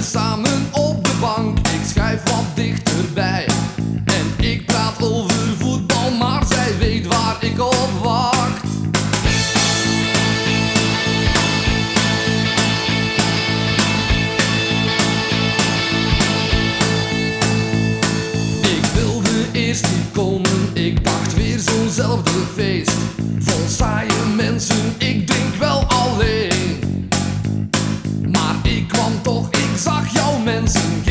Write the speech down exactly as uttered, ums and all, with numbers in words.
samen op de bank. Ik schuif wat dichterbij en ik praat over voetbal, maar zij weet waar ik op wacht. Ik wilde eerst niet komen, ik dacht weer zo'nzelfde feest. Vol saaie mensen, ik drink wel alleen. Maar ik kwam toch, ik zag jouw mensen.